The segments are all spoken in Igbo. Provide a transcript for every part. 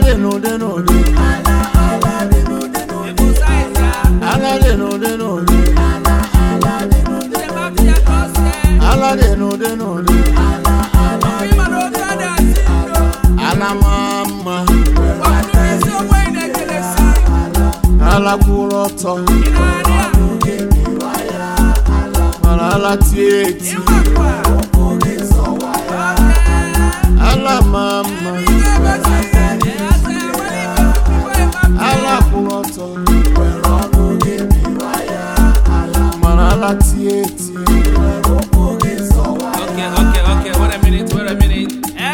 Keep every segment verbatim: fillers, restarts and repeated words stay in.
de no de no de. Ala de no de no de. Ala de no de no de. Ala mama. Ala kuroto. Ala tieti. Ala mama. Ala kuroto. Ala tieti. Okay, okay, okay. Wait a minute, wait a minute.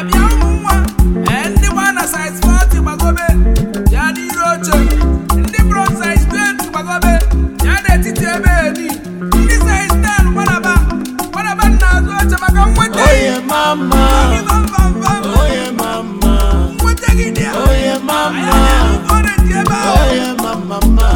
Anyone size forty magobe. Jadi roche. Ndi bronze size twenty magobe. Jadi titebe ni. Ndi size ten whatever. Whatever na roche magamwete. Oh yeah mama. Oh yeah mama. Oh yeah mama. Oh yeah mama.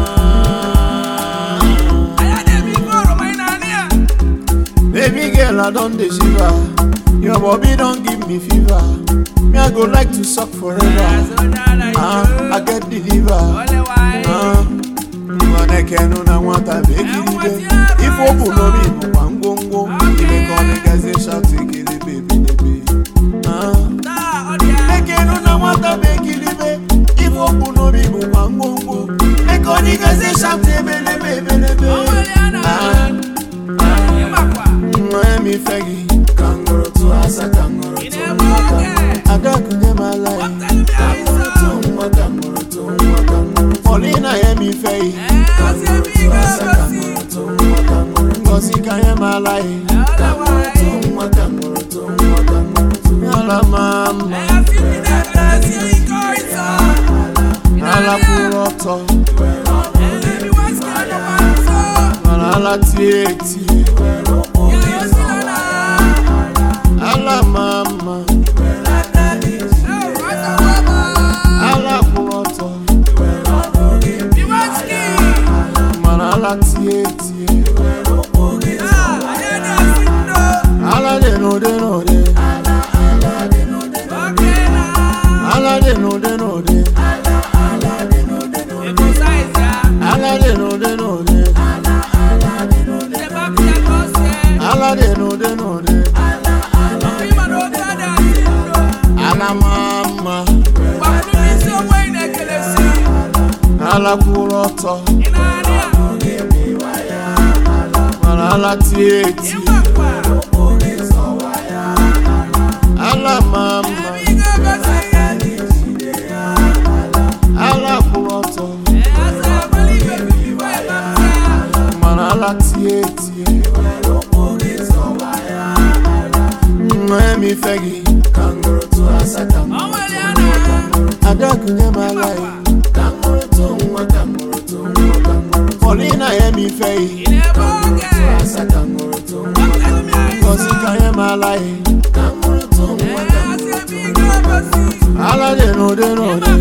Baby girl, I don't dey shiver. Your body don't give me fever. Me I go like to suck forever. Ah, I get the liver. Ah, wanna kenu na wanta beki libe. If open no be mo wangongo, ile kone gaze shout take it baby baby. Ah, kenu na wanta beki libe. If open no be mo wangongo, ile kone gaze shout baby baby baby. Ah. Miami Fegi, Kangaroo to Asa, Kangaroo to Waka. I got to get my life. Kangaroo to Waka, Kangaroo to Waka. Paulina Miami Fegi, Kangaroo to Asa, Kangaroo to Waka. Cause he can hear my life. Kangaroo to Waka, Kangaroo to Waka. Ala mama. Ala kuroto. Ala tieti. Ala mama. Ala kuroto. Ala tieti. Ala de no de no de. Ala de no de no de. Ala de no de no de. Ala de no de no de. Ala mama. Ala kuroto. Ala tieti. Ala mama. Ala kuroto. Ala tieti. Miami Fegi, Kangaroo to Asa, Kangaroo to Waka. I got to get my life. Kangaroo to Waka, Kangaroo to Waka. Paulina Miami Fegi, Kangaroo to Asa, Kangaroo to Waka. Cause he can hear my life. Kangaroo to Waka. Ala de no de no de.